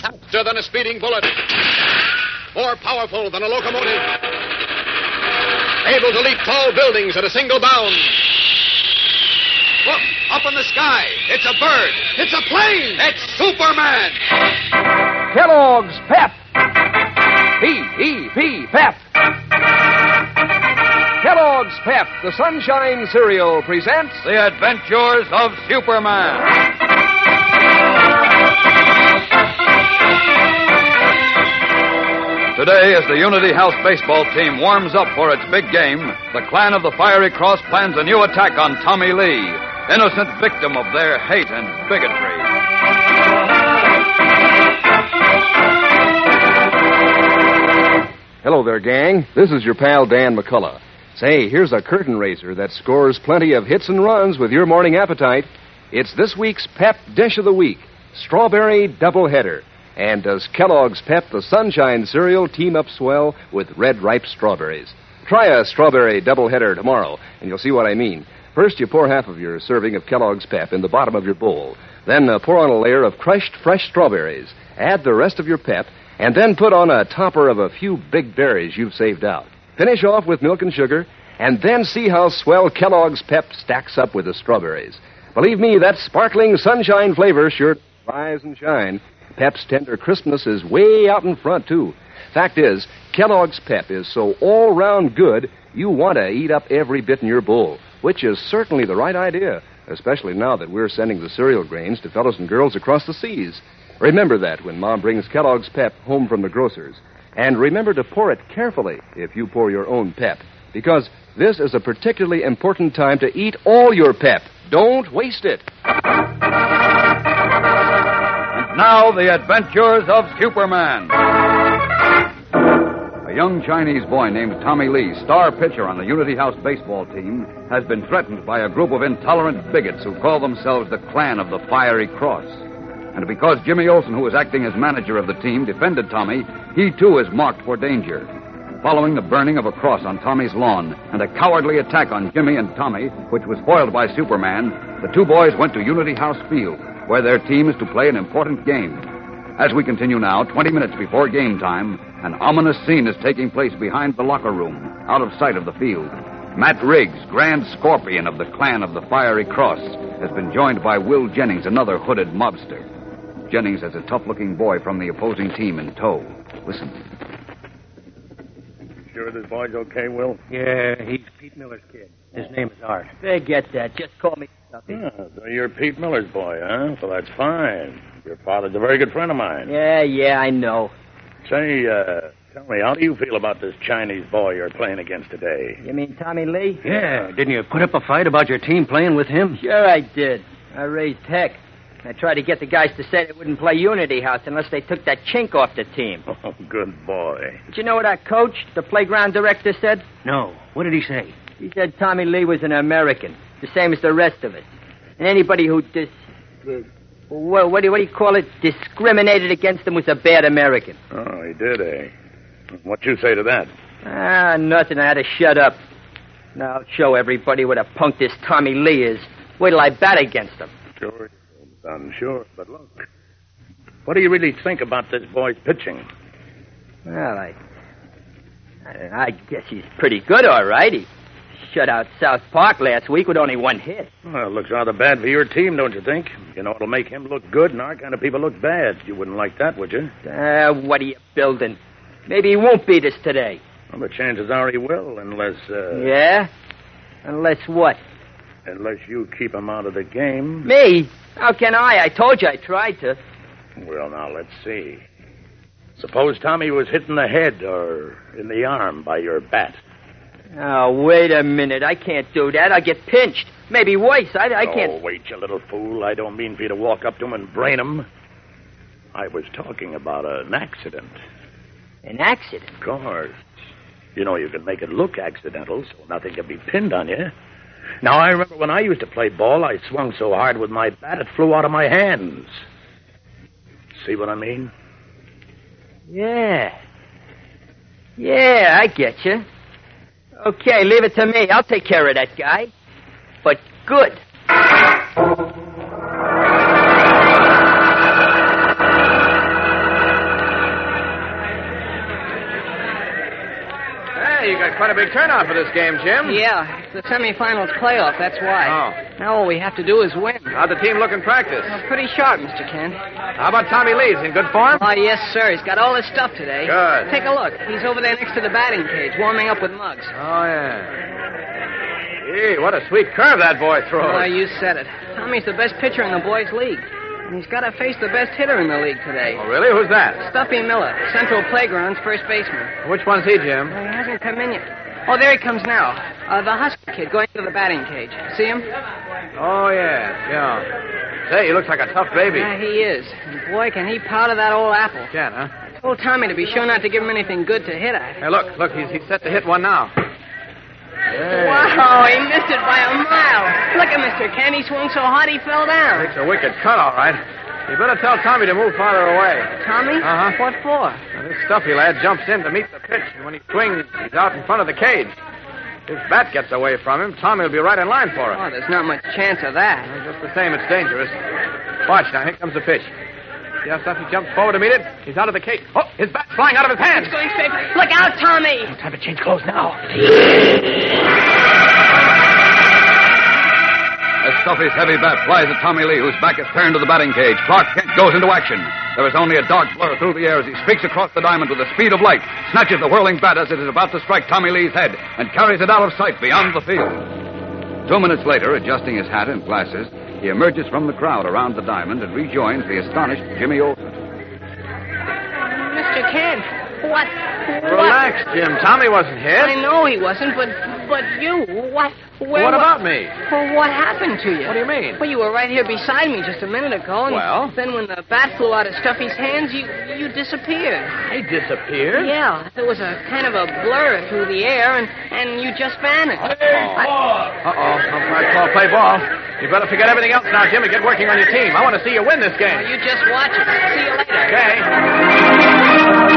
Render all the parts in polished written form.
Faster than a speeding bullet. More powerful than a locomotive. Able to leap tall buildings at a single bound. Look, up in the sky. It's a bird. It's a plane. It's Superman. Kellogg's Pep. P-E-P, Pep. Kellogg's Pep, the Sunshine Cereal, presents The Adventures of Superman. Today, as the Unity House baseball team warms up for its big game, the clan of the Fiery Cross plans a new attack on Tommy Lee, innocent victim of their hate and bigotry. Hello there, gang. This is your pal Dan McCullough. Say, here's a curtain raiser that scores plenty of hits and runs with your morning appetite. It's this week's Pep Dish of the Week, Strawberry Doubleheader. And does Kellogg's Pep, the Sunshine Cereal, team up swell with red ripe strawberries? Try a Strawberry Doubleheader tomorrow, and you'll see what I mean. First, you pour half of your serving of Kellogg's Pep in the bottom of your bowl. Then pour on a layer of crushed fresh strawberries. Add the rest of your Pep, and then put on a topper of a few big berries you've saved out. Finish off with milk and sugar, and then see how swell Kellogg's Pep stacks up with the strawberries. Believe me, that sparkling sunshine flavor sure rise and shine. Pep's tender crispness is way out in front, too. Fact is, Kellogg's Pep is so all-round good, you want to eat up every bit in your bowl, which is certainly the right idea, especially now that we're sending the cereal grains to fellows and girls across the seas. Remember that when Mom brings Kellogg's Pep home from the grocer's. And remember to pour it carefully if you pour your own Pep, because this is a particularly important time to eat all your Pep. Don't waste it. Now, the adventures of Superman. A young Chinese boy named Tommy Lee, star pitcher on the Unity House baseball team, has been threatened by a group of intolerant bigots who call themselves the Clan of the Fiery Cross. And because Jimmy Olsen, who was acting as manager of the team, defended Tommy, he too is marked for danger. Following the burning of a cross on Tommy's lawn and a cowardly attack on Jimmy and Tommy, which was foiled by Superman, the two boys went to Unity House Field, where their team is to play an important game. As we continue now, 20 minutes before game time, an ominous scene is taking place behind the locker room, out of sight of the field. Matt Riggs, Grand Scorpion of the Clan of the Fiery Cross, has been joined by Will Jennings, another hooded mobster. Jennings has a tough-looking boy from the opposing team in tow. Listen. Sure this boy's okay, Will? Yeah, he's Pete Miller's kid. His name is Art. Forget that. Just call me Stuffy. So you're Pete Miller's boy, huh? Well, that's fine. Your father's a very good friend of mine. Yeah, I know. Say, tell me, how do you feel about this Chinese boy you're playing against today? You mean Tommy Lee? Yeah, didn't you put up a fight about your team playing with him? Sure I did. I raised heck. I tried to get the guys to say they wouldn't play Unity House unless they took that chink off the team. Oh, good boy. Did you know what our coach, the playground director, said? No. What did he say? He said Tommy Lee was an American, the same as the rest of us. And anybody who what do you call it? Discriminated against him was a bad American. Oh, he did, eh? What'd you say to that? Nothing. I had to shut up. Now I'll show everybody what a punk this Tommy Lee is. Wait till I bat against him. Sure, son, sure. But look, what do you really think about this boy's pitching? Well, I guess he's pretty good, all right. He shut out South Park last week with only one hit. Well, it looks rather bad for your team, don't you think? You know, it'll make him look good and our kind of people look bad. You wouldn't like that, would you? What are you building? Maybe he won't beat us today. Well, the chances are he will, unless... Yeah? Unless what? Unless you keep him out of the game. Me? How can I? I told you I tried to. Well, now, let's see. Suppose Tommy was hit in the head or in the arm by your bat. Oh, wait a minute. I can't do that. I'll get pinched. Maybe worse. I can't... Oh, wait, you little fool. I don't mean for you to walk up to him and brain him. I was talking about an accident. An accident? Of course. You know, you can make it look accidental, so nothing can be pinned on you. Now, I remember when I used to play ball, I swung so hard with my bat, it flew out of my hands. See what I mean? Yeah, I get you. Okay, leave it to me. I'll take care of that guy. But good. quite a big turnout for this game, Jim. Yeah, it's the semifinals playoff, that's why. Oh. Now all we have to do is win. How'd the team look in practice? Well, pretty sharp, Mr. Kent. How about Tommy Lee? Is he in good form? Oh, yes, sir. He's got all his stuff today. Good. Take a look. He's over there next to the batting cage, warming up with Muggs. Oh, yeah. Gee, what a sweet curve that boy throws. Oh, you said it. Tommy's the best pitcher in the boys' league. And he's got to face the best hitter in the league today. Oh, really? Who's that? Stuffy Miller, Central Playground's first baseman. Which one's he, Jim? Well, he hasn't come in yet. Oh, there he comes now. The Husker kid going to the batting cage. See him? Oh, yeah. Say, he looks like a tough baby. Yeah, he is. And boy, can he powder that old apple. Can, huh? I told Tommy to be sure not to give him anything good to hit at. Hey, look, he's set to hit one now. Hey. Wow, he missed it by a mile. Look at Mr. Kent. He swung so hard he fell down. Takes a wicked cut, all right. You better tell Tommy to move farther away. Tommy? Uh-huh. What for? Now, this stuffy lad jumps in to meet the pitch, and when he swings, he's out in front of the cage. If his bat gets away from him, Tommy will be right in line for it. Oh, there's not much chance of that. Well, just the same, it's dangerous. Watch now, here comes the pitch. See how Stuffy jumps forward to meet it? He's out of the cage. Oh, his bat's flying out of his hand. It's going straight. Look out, Tommy! Time to change clothes now. As Stuffy's heavy bat flies at Tommy Lee, whose back is turned to the batting cage, Clark Kent goes into action. There is only a dark blur through the air as he streaks across the diamond with the speed of light, snatches the whirling bat as it is about to strike Tommy Lee's head, and carries it out of sight beyond the field. 2 minutes later, adjusting his hat and glasses, he emerges from the crowd around the diamond and rejoins the astonished Jimmy Olsen. Mr. Kent, what? Relax, Jim. Tommy wasn't hit. I know he wasn't, but you, what? What about me? Well, what happened to you? What do you mean? Well, you were right here beside me just a minute ago, and Well? then when the bat flew out of Stuffy's hands, you disappeared. I disappeared? Yeah, there was a kind of a blur through the air, and you just vanished. Uh-oh. Umpire call play ball. You better forget everything else now, Jim, and get working on your team. I want to see you win this game. You just watch it. See you later. Okay.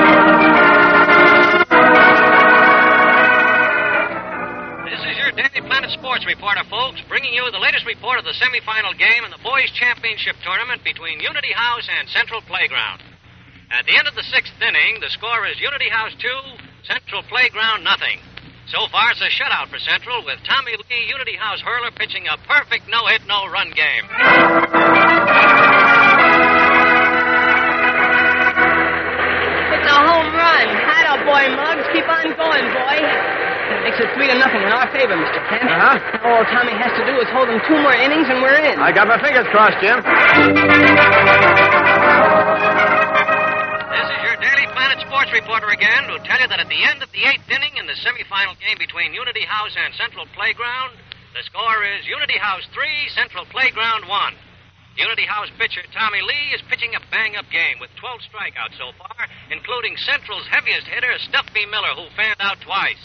This is your Daily Planet Sports reporter, folks, bringing you the latest report of the semifinal game in the boys' championship tournament between Unity House and Central Playground. At the end of the 6th inning, the score is Unity House 2, Central Playground nothing. So far, it's a shutout for Central, with Tommy Lee, Unity House hurler, pitching a perfect no-hit, no-run game. It's a home run. Atta boy, Muggs. Keep on going, boy. That makes it 3-0 in our favor, Mr. Kent. Uh-huh. All Tommy has to do is hold him 2 more innings, and we're in. I got my fingers crossed, Jim. This is your Daily Planet Sports reporter again to tell you that at the end of the 8th inning in the semifinal game between Unity House and Central Playground, the score is Unity House 3, Central Playground 1. Unity House pitcher Tommy Lee is pitching a bang-up game with 12 strikeouts so far, including Central's heaviest hitter, Stuffy Miller, who fanned out twice.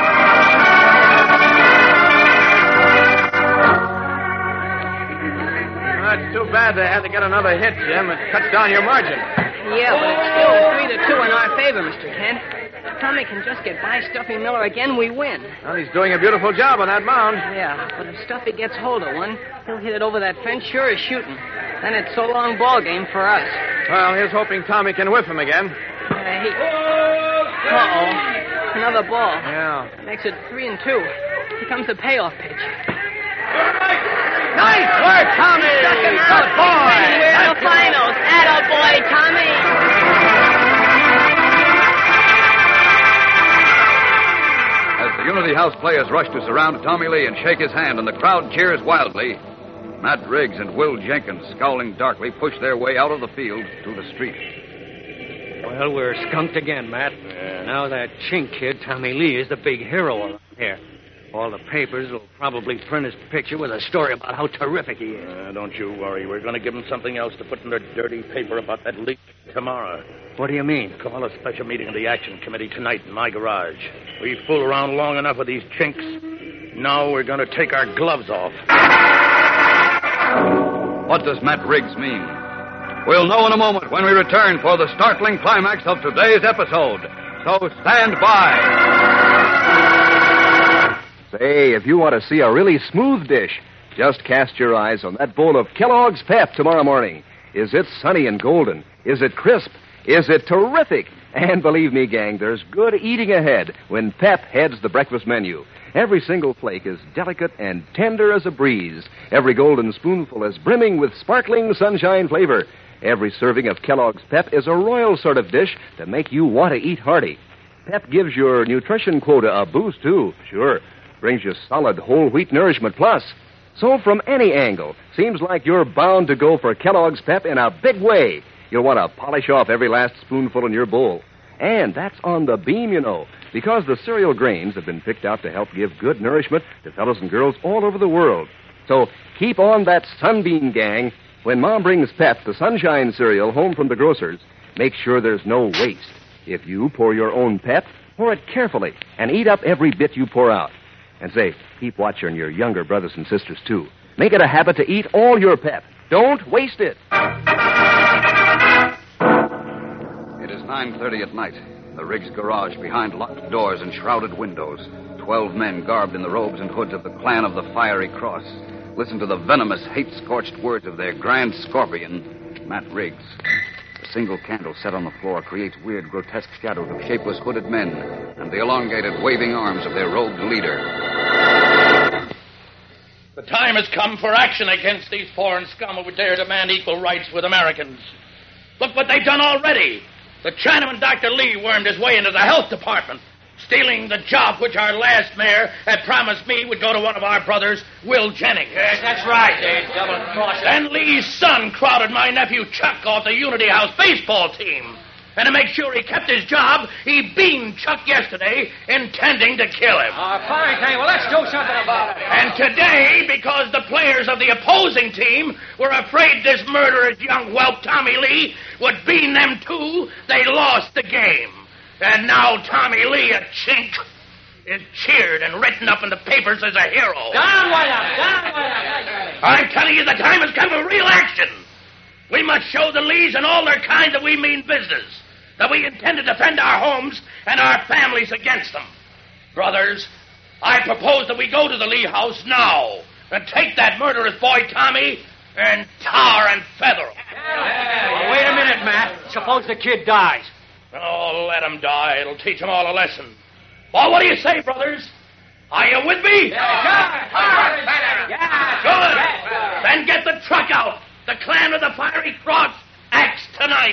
Well, it's too bad they had to get another hit, Jim. It cuts down your margin. Yeah, but it's still 3-2 in our favor, Mr. Kent. If Tommy can just get by Stuffy Miller again, we win. Well, he's doing a beautiful job on that mound. Yeah, but if Stuffy gets hold of one, he'll hit it over that fence sure as shooting. Then it's so long ball game for us. Well, here's hoping Tommy can whiff him again. Uh-oh. Another ball. Yeah. Makes it 3-2. Here comes the payoff pitch. Nice work, Tommy! Stuck him out. Good boy! We're in the finals. Atta boy, Tommy! As the Unity House players rush to surround Tommy Lee and shake his hand, and the crowd cheers wildly, Matt Riggs and Will Jenkins, scowling darkly, push their way out of the field to the street. Well, we're skunked again, Matt. Now that chink kid, Tommy Lee, is the big hero around here. All the papers will probably print his picture with a story about how terrific he is. Don't you worry. We're going to give him something else to put in their dirty paper about that leak tomorrow. What do you mean? Call a special meeting of the Action Committee tonight in my garage. We've fooled around long enough with these chinks. Now we're going to take our gloves off. What does Matt Riggs mean? We'll know in a moment when we return for the startling climax of today's episode. So stand by. Say, if you want to see a really smooth dish, just cast your eyes on that bowl of Kellogg's Pep tomorrow morning. Is it sunny and golden? Is it crisp? Is it terrific? And believe me, gang, there's good eating ahead when Pep heads the breakfast menu. Every single flake is delicate and tender as a breeze. Every golden spoonful is brimming with sparkling sunshine flavor. Every serving of Kellogg's Pep is a royal sort of dish to make you want to eat hearty. Pep gives your nutrition quota a boost, too. Sure. Brings you solid whole wheat nourishment plus. So from any angle, seems like you're bound to go for Kellogg's Pep in a big way. You'll want to polish off every last spoonful in your bowl. And that's on the beam, you know, because the cereal grains have been picked out to help give good nourishment to fellows and girls all over the world. So keep on that Sunbeam, gang. When Mom brings Pep, the Sunshine cereal, home from the grocer's, make sure there's no waste. If you pour your own Pep, pour it carefully and eat up every bit you pour out. And say, keep watch on your younger brothers and sisters, too. Make it a habit to eat all your Pep. Don't waste it. It is 9:30 at night. The Riggs garage behind locked doors and shrouded windows. 12 men garbed in the robes and hoods of the clan of the Fiery Cross. Listen to the venomous, hate-scorched words of their grand scorpion, Matt Riggs. A single candle set on the floor creates weird, grotesque shadows of shapeless hooded men and the elongated, waving arms of their robed leader. The time has come for action against these foreign scum who dare demand equal rights with Americans. Look what they've done already. The Chinaman Dr. Lee wormed his way into the health department, stealing the job which our last mayor had promised me would go to one of our brothers, Will Jennings. Yes, that's right. They double-crossed. Then Lee's son crowded my nephew Chuck off the Unity House baseball team. And to make sure he kept his job, he beamed Chuck yesterday, intending to kill him. Fine, Well, let's do something about it. And today, because the players of the opposing team were afraid this murderous young whelp, Tommy Lee, would bean them too, they lost the game. And now Tommy Lee, a chink, is cheered and written up in the papers as a hero. Down, White House. I'm telling you, the time has come for real action. We must show the Lees and all their kind that we mean business, that we intend to defend our homes and our families against them. Brothers, I propose that we go to the Lee house now and take that murderous boy, Tommy, and tar and feather him. Well, wait a minute, Matt. Suppose the kid dies. Oh, let him die. It'll teach them all a lesson. Well, what do you say, brothers? Are you with me? Good. Then get the truck out. The clan of the Fiery Cross acts tonight.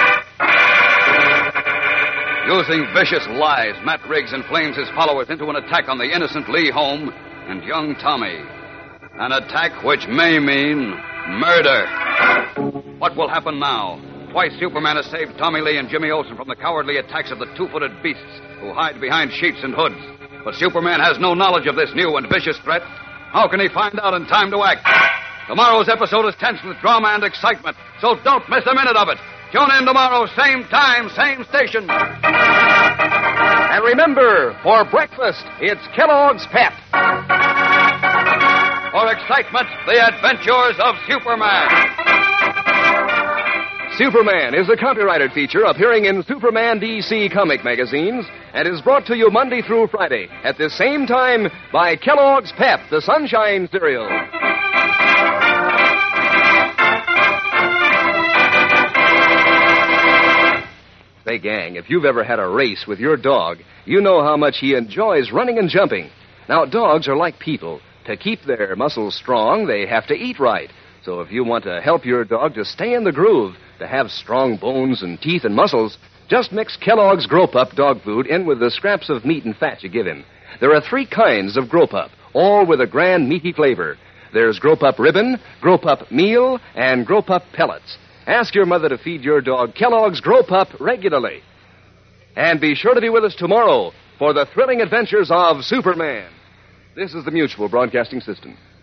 Using vicious lies, Matt Riggs inflames his followers into an attack on the innocent Lee home and young Tommy. An attack which may mean murder. What will happen now? Twice Superman has saved Tommy Lee and Jimmy Olsen from the cowardly attacks of the two-footed beasts who hide behind sheets and hoods. But Superman has no knowledge of this new and vicious threat. How can he find out in time to act? Tomorrow's episode is tense with drama and excitement, so don't miss a minute of it. Tune in tomorrow, same time, same station. And remember, for breakfast, it's Kellogg's Pep. For excitement, the adventures of Superman. Superman is a copyrighted feature appearing in Superman DC comic magazines and is brought to you Monday through Friday at the same time by Kellogg's Pep, the Sunshine cereal. Say, gang, if you've ever had a race with your dog, you know how much he enjoys running and jumping. Now, dogs are like people. To keep their muscles strong, they have to eat right. So if you want to help your dog to stay in the groove, to have strong bones and teeth and muscles, just mix Kellogg's Grow Pup dog food in with the scraps of meat and fat you give him. There are 3 kinds of Grow Pup, all with a grand meaty flavor. There's Grow Pup Ribbon, Grow Pup Meal, and Grow Pup Pellets. Ask your mother to feed your dog Kellogg's Grow Pup regularly. And be sure to be with us tomorrow for the thrilling adventures of Superman. This is the Mutual Broadcasting System.